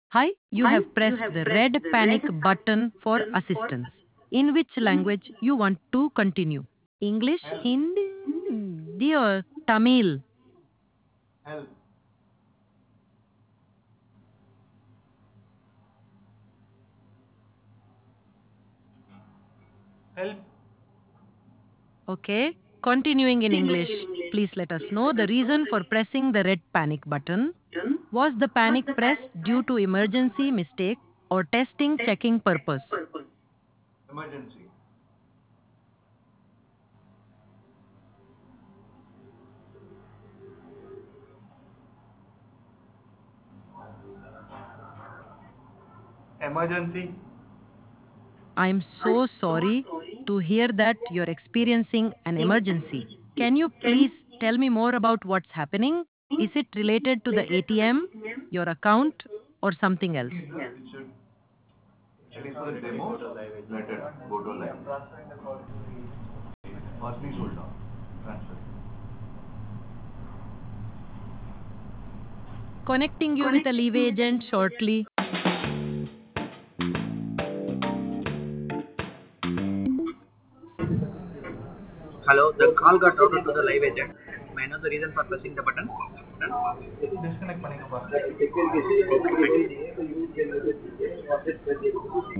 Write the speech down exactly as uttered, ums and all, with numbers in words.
Hi, you have pressed the red panic button for assistance. In which language you want to continue? English, Hindi, or Tamil? Help. Help. Okay. Continuing in English, please let us know the reason for pressing the red panic button. Was the panic pressed due to emergency mistake or testing checking purpose? Emergency. Emergency. I'm so sorry to hear that you're experiencing an emergency. Can you please tell me more about what's happening? Is it related to the A T M, your account, or something else? No, it should. It is for the demo. Let it go to live. Or please hold on. Transfer. Connecting you with a leave agent shortly. Hello, the call got routed to the live agent. May I know the reason for pressing the button? Disconnect பண்ணிக்க பாருங்க.